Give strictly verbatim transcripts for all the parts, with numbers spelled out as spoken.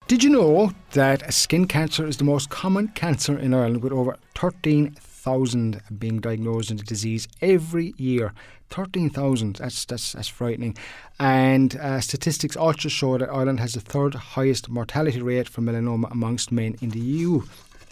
Did you know that skin cancer is the most common cancer in Ireland, with over thirteen thousand being diagnosed in the disease every year? thirteen thousand, that's, that's, that's frightening. And uh, statistics also show that Ireland has the third highest mortality rate for melanoma amongst men in the E U.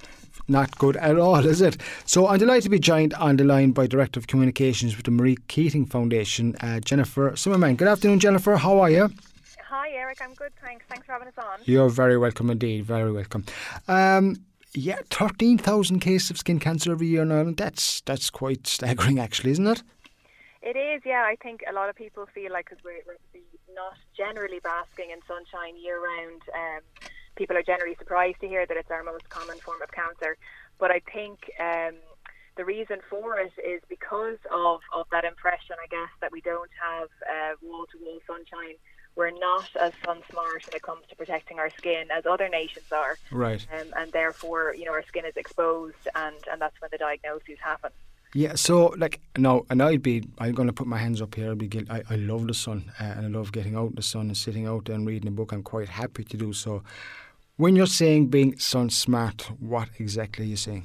Not good at all, is it? So I'm delighted to be joined on the line by Director of Communications with the Marie Keating Foundation, uh, Jennifer Zimmerman. Good afternoon, Jennifer. How are you? Hi, Eric. I'm good, thanks. Thanks for having us on. You're very welcome indeed. Very welcome. Um, yeah, thirteen thousand cases of skin cancer every year in Ireland. That's that's quite staggering, actually, isn't it? It is, yeah. I think a lot of people feel like, because we're, we're not generally basking in sunshine year-round, um, people are generally surprised to hear that it's our most common form of cancer. But I think um, the reason for it is because of, of that impression, I guess, that we don't have uh, wall-to-wall sunshine. We're not as sun smart when it comes to protecting our skin as other nations are. Right. Um, and therefore, you know, our skin is exposed, and, and that's when the diagnoses happen. Yeah, so, like, no, and I'd be, I'm going to put my hands up here. I'd be guilty. I, I love the sun, uh, and I love getting out in the sun and sitting out there and reading a book. I'm quite happy to do so. When you're saying being sun smart, what exactly are you saying?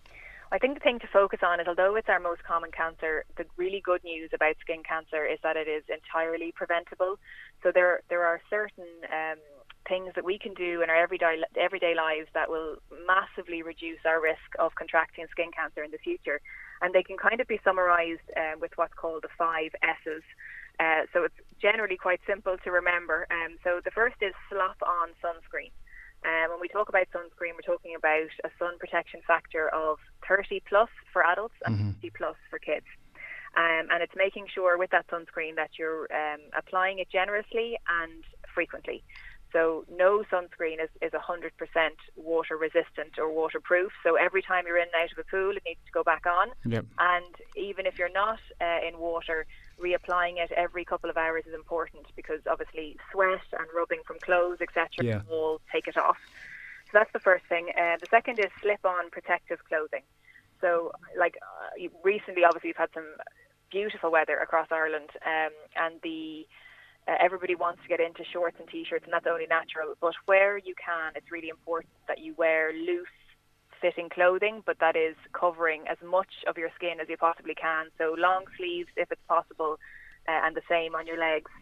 I think the thing to focus on is, although it's our most common cancer, the really good news about skin cancer is that it is entirely preventable. So there there are certain um, things that we can do in our everyday everyday lives that will massively reduce our risk of contracting skin cancer in the future. And they can kind of be summarised uh, with what's called the five S's. Uh, so it's generally quite simple to remember. Um, so the first is slap on sunscreen. Um, when we talk about sunscreen, we're talking about a sun protection factor of thirty plus for adults and Mm-hmm. fifty plus for kids. Um, and it's making sure with that sunscreen that you're um, applying it generously and frequently. So no sunscreen is, is one hundred percent water resistant or waterproof. So every time you're in and out of a pool, it needs to go back on. Yep. And even if you're not uh, in water, reapplying it every couple of hours is important, because obviously sweat and rubbing from clothes, et cetera, Yeah. will take it off. So that's the first thing. Uh, the second is slip-on protective clothing. So, like uh, recently, obviously, we've had some beautiful weather across Ireland, um, and the uh, everybody wants to get into shorts and t-shirts, and that's only natural. But where you can, it's really important that you wear loose fitting clothing, but that is covering as much of your skin as you possibly can. So long sleeves if it's possible, uh, and the same on your legs.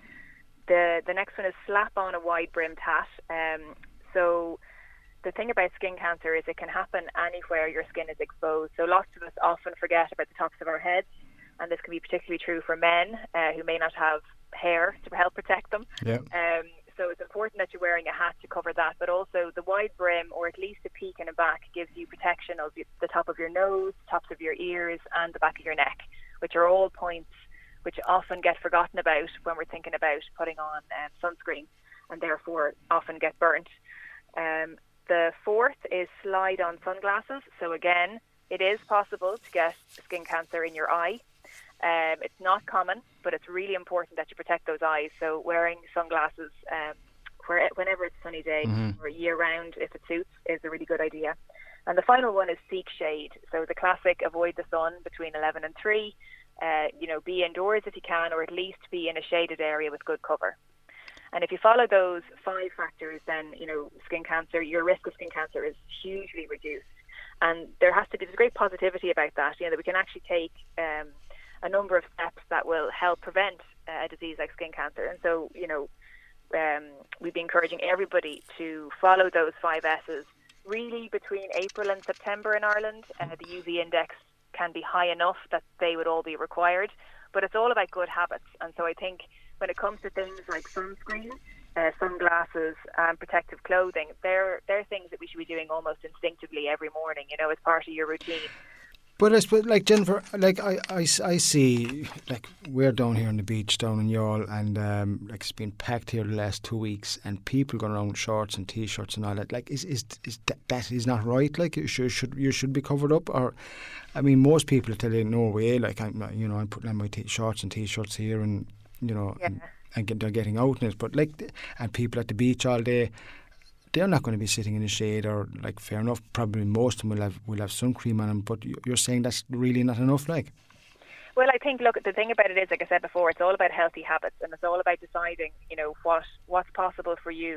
The the next one is slap on a wide brimmed hat. Um, so the thing about skin cancer is it can happen anywhere your skin is exposed. So lots of us often forget about the tops of our heads, and this can be particularly true for men uh, who may not have hair to help protect them. Yeah. Um, so it's important that you're wearing a hat to cover that, but also the wide brim, or at least a peak in the back, gives you protection of the top of your nose, tops of your ears, and the back of your neck, which are all points which often get forgotten about when we're thinking about putting on um, sunscreen, and therefore often get burnt. Um, the fourth is slide on sunglasses. So again, it is possible to get skin cancer in your eye. Um, it's not common, but it's really important that you protect those eyes. So wearing sunglasses um, where, whenever it's a sunny day, Mm-hmm. or year-round if it suits, is a really good idea. And the final one is seek shade. So the classic, avoid the sun between eleven and three. Uh, you know, be indoors if you can, or at least be in a shaded area with good cover. And if you follow those five factors, then, you know, skin cancer, your risk of skin cancer is hugely reduced. And there has to be, there's great positivity about that, you know, that we can actually take um, a number of steps that will help prevent uh, a disease like skin cancer. And so, you know, um, we'd be encouraging everybody to follow those five S's. Really, between April and September in Ireland, uh, the U V index can be high enough that they would all be required. But it's all about good habits. And so I think when it comes to things like sunscreen, uh, sunglasses, and protective clothing, they're, they're things that we should be doing almost instinctively every morning, you know, as part of your routine. But I suppose, like, Jennifer, like I, I, I see, like, we're down here on the beach down in Youghal, and um, like it's been packed here the last two weeks, and people going around with shorts and t-shirts and all that. Like, is is is that, that is not right? Like, you should should you should be covered up, or I mean, most people tell you no way. Like, I'm you know I'm putting on my t- shorts and t-shirts here, and you know, Yeah. and, and get, they're getting out in it. But like, and people at the beach all day, they're not going to be sitting in the shade, or like, fair enough, probably most of them will have will have sun cream on them, but you're saying that's really not enough, like? Well, I think, look, the thing about it is, like I said before, it's all about healthy habits, and it's all about deciding, you know, what what's possible for you,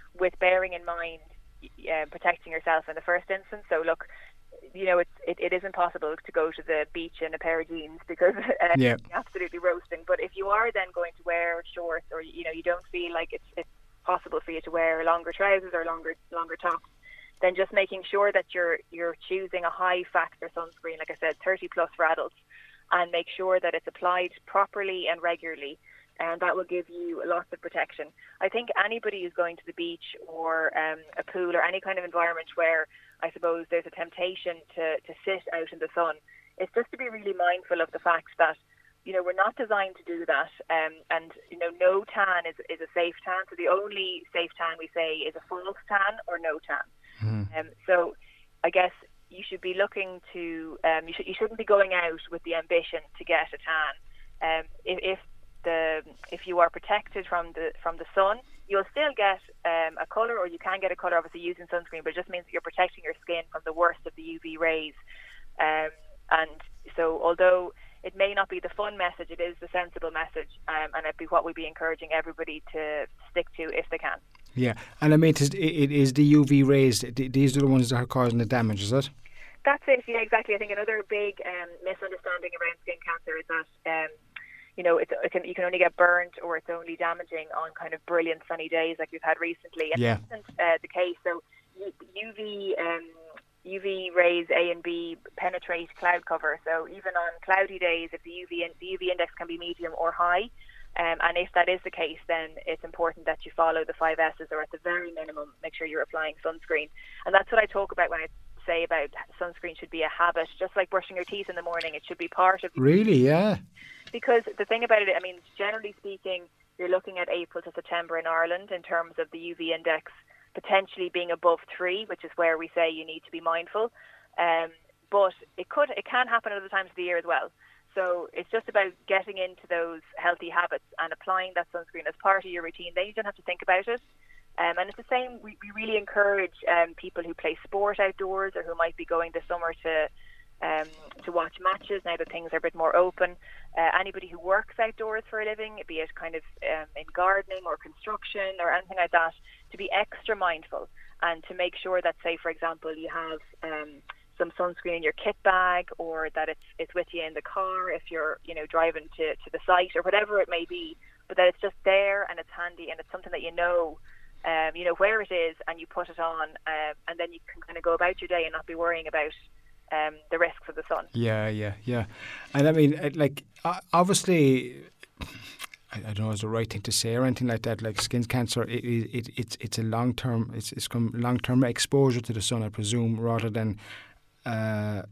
with bearing in mind uh, protecting yourself in the first instance. So look, you know, it's, it, it isn't possible to go to the beach in a pair of jeans because uh, yeah. it's absolutely roasting. But if you are then going to wear shorts, or you know, you don't feel like it's, it's possible for you to wear longer trousers or longer longer tops, then just making sure that you're you're choosing a high factor sunscreen, like I said, thirty plus for adults, and make sure that it's applied properly and regularly, and that will give you lots of protection. I think anybody who's going to the beach or um, a pool or any kind of environment where I suppose there's a temptation to, to sit out in the sun, it's just to be really mindful of the fact that, you know, we're not designed to do that, um, and you know, no tan is, is a safe tan. So the only safe tan we say is a false tan or no tan. Mm. Um, so I guess you should be looking to, um, you, should, you shouldn't be going out with the ambition to get a tan. Um, if, if the if you are protected from the from the sun, you'll still get um, a colour, or you can get a colour obviously using sunscreen, but it just means that you're protecting your skin from the worst of the U V rays. Um, and so although it may not be the fun message, it is the sensible message, um, and it'd be what we'd be encouraging everybody to stick to if they can. Yeah, and I mean, it is, it is the U V rays, these are the ones that are causing the damage, is it? That's it, yeah, exactly. I think another big um, misunderstanding around skin cancer is that, um, you know, it's, it can, you can only get burnt or it's only damaging on kind of brilliant sunny days like we've had recently. And yeah. that isn't uh, the case. So U V... Um, U V rays A and B penetrate cloud cover, so even on cloudy days, if the U V in, the U V index can be medium or high, um, and if that is the case, then it's important that you follow the five S's, or at the very minimum, make sure you're applying sunscreen. And that's what I talk about when I say about sunscreen should be a habit, just like brushing your teeth in the morning. It should be part of. Really, yeah. Because the thing about it, I mean, generally speaking, you're looking at April to September in Ireland in terms of the U V index potentially being above three, which is where we say you need to be mindful. Um, but it could, it can happen at other times of the year as well. So it's just about getting into those healthy habits and applying that sunscreen as part of your routine. Then you don't have to think about it. Um, and it's the same, we, we really encourage um, people who play sport outdoors or who might be going this summer to um, to watch matches now that things are a bit more open. Uh, anybody who works outdoors for a living, be it kind of um, in gardening or construction or anything like that, to be extra mindful and to make sure that, say, for example, you have um, some sunscreen in your kit bag, or that it's it's with you in the car if you're, you know, driving to, to the site or whatever it may be, but that it's just there and it's handy and it's something that you know, um, you know where it is, and you put it on, um, and then you can kind of go about your day and not be worrying about Um, the risks of the sun. Yeah, yeah, yeah. And I mean, like, obviously, I, I don't know if it's the right thing to say or anything like that. Like, skin cancer, it, it, it's it's a long term, it's it's long term exposure to the sun, I presume, rather than uh,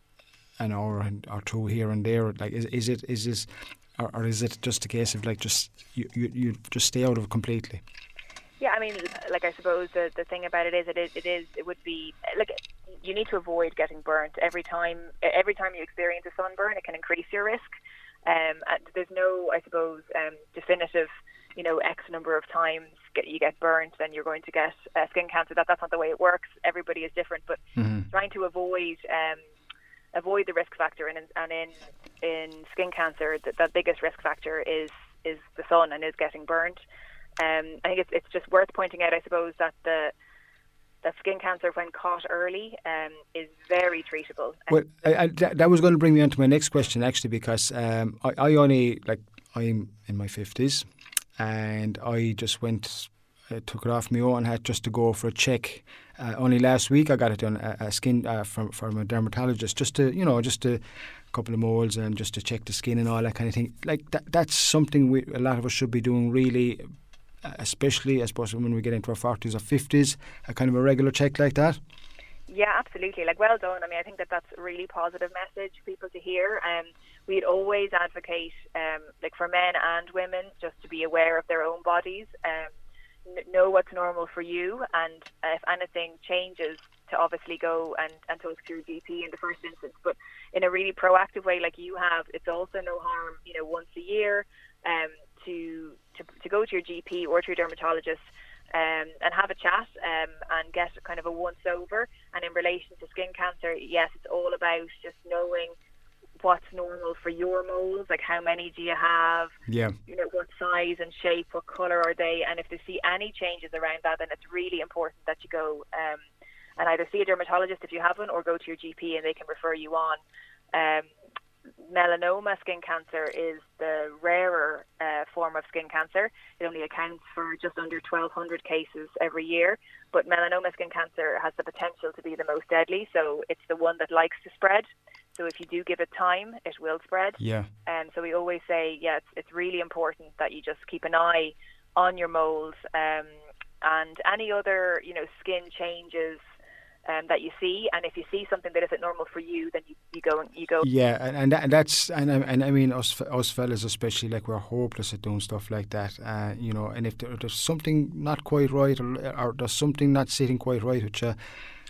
an hour or two here and there. Like, is is it is this, or, or is it just a case of like just you you, you just stay out of it completely? Yeah, I mean, like, I suppose the the thing about it is, it is, it is, it would be, like, you need to avoid getting burnt. Every time, every time you experience a sunburn, it can increase your risk. Um, and there's no, I suppose, um, definitive, you know, X number of times get, you get burnt, then you're going to get uh, skin cancer. That that's not the way it works. Everybody is different, but mm-hmm. trying to avoid um, avoid the risk factor, and in, and in in skin cancer, the, the biggest risk factor is is the sun and is getting burnt. Um, I think it's it's just worth pointing out, I suppose, that the that skin cancer, when caught early, um, is very treatable. Well, I, I, that was going to bring me on to my next question, actually, because um, I, I only, like, I'm in my fifties, and I just went, I took it off my own hat just to go for a check. Uh, only last week I got it done, a, a skin uh, from from a dermatologist, just to, you know, just to, a couple of moles and just to check the skin and all that kind of thing. Like, that, that's something we, a lot of us should be doing, really, especially, I suppose, when we get into our forties or fifties, a kind of a regular check like that. Yeah, absolutely. Like, well done. I mean, I think that that's a really positive message for people to hear. Um, we'd always advocate, um, like, for men and women, just to be aware of their own bodies, um, n- know what's normal for you, and uh, if anything changes, to obviously go and, and talk to your G P in the first instance. But in a really proactive way, like you have, it's also no harm, you know, once a year, um, to to to go to your G P or to your dermatologist um, and have a chat um, and get kind of a once over. And in relation to skin cancer, yes, it's all about just knowing what's normal for your moles, like how many do you have, yeah. you know, what size and shape, what colour are they, and if they see any changes around that, then it's really important that you go um, and either see a dermatologist if you have one, or go to your G P and they can refer you on. Um, melanoma skin cancer is the rarer uh, form of skin cancer. It only accounts for just under twelve hundred cases every year, but melanoma skin cancer has the potential to be the most deadly, so it's the one that likes to spread. So if you do give it time, it will spread. Yeah. And so we always say, yeah, it's, it's really important that you just keep an eye on your moles um, and any other, you know, skin changes Um, that you see, and if you see something that isn't normal for you, then you, you go and you go. Yeah, and and, that, and that's and and I mean us us fellas especially, like, we're hopeless at doing stuff like that, uh, you know. And if there, there's something not quite right, or, or there's something not sitting quite right with you,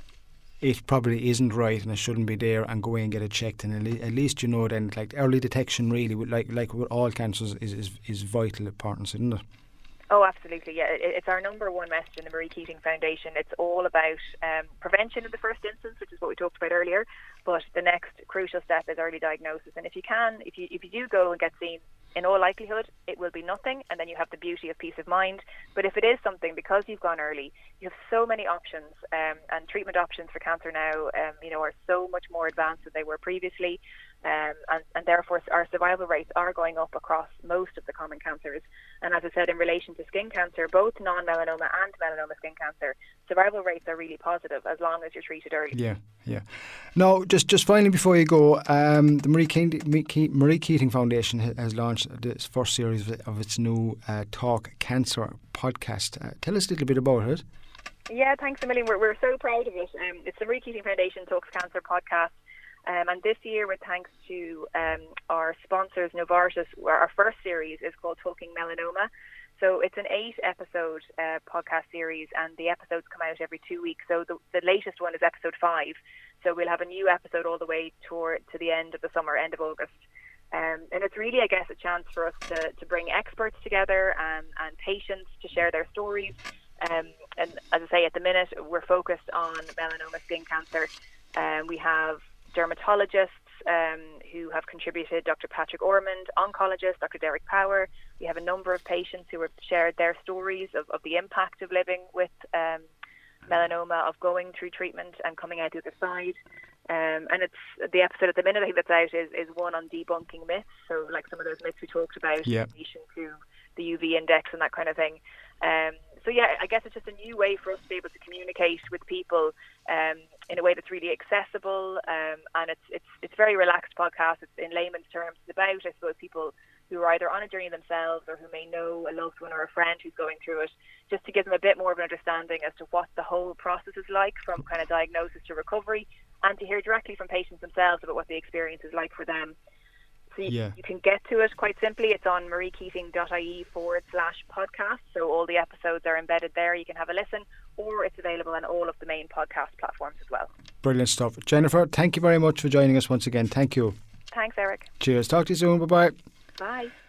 it probably isn't right, and it shouldn't be there. And go in and get it checked, and at least you know then, like, early detection really, like like with all cancers, is is, is vital importance, isn't it? Oh, absolutely, yeah. It's our number one message in the Marie Keating Foundation. It's all about um, prevention in the first instance, which is what we talked about earlier. But the next crucial step is early diagnosis. And if you can, if you if you do go and get seen, in all likelihood, it will be nothing, and then you have the beauty of peace of mind. But if it is something, because you've gone early, you have so many options, um, and treatment options for cancer now, um, you know, are so much more advanced than they were previously. Um, and, and therefore our survival rates are going up across most of the common cancers. And as I said, in relation to skin cancer, both non-melanoma and melanoma skin cancer, survival rates are really positive as long as you're treated early. Yeah, yeah. Now, just just finally before you go, um, the Marie Keating, Marie Keating Foundation has launched this first series of its new uh, Talk Cancer podcast. Uh, tell us a little bit about it. Yeah, thanks a million. We're, we're so proud of it. Um, it's the Marie Keating Foundation Talks Cancer podcast. Um, and this year, with thanks to um, our sponsors, Novartis, our first series is called Talking Melanoma. So it's an eight-episode uh, podcast series, and the episodes come out every two weeks. So the, the latest one is episode five. So we'll have a new episode all the way toward to the end of the summer, end of August. Um, and it's really, I guess, a chance for us to, to bring experts together and, and patients to share their stories. Um, and as I say, at the minute, we're focused on melanoma skin cancer. Um, we have dermatologists um, who have contributed, Doctor Patrick Ormond, oncologist, Doctor Derek Power. We have a number of patients who have shared their stories of, of the impact of living with um, melanoma, of going through treatment and coming out the other side. Um, and it's the episode at the minute I think that's out is, is one on debunking myths. So like some of those myths we talked about yeah. in relation to the U V index and that kind of thing. Um, so yeah, I guess it's just a new way for us to be able to communicate with people um, in a way that's really accessible, um, and it's it's it's very relaxed podcast. It's in layman's terms. It's about, I suppose, people who are either on a journey themselves or who may know a loved one or a friend who's going through it, just to give them a bit more of an understanding as to what the whole process is like, from kind of diagnosis to recovery, and to hear directly from patients themselves about what the experience is like for them. So you, yeah. you can get to it quite simply. It's on mariekeating.ie forward slash podcast. So all the episodes are embedded there. You can have a listen, or it's available on all of the main podcast platforms as well. Brilliant stuff. Jennifer, thank you very much for joining us once again. Thank you. Thanks, Eric. Cheers. Talk to you soon. Bye-bye. Bye.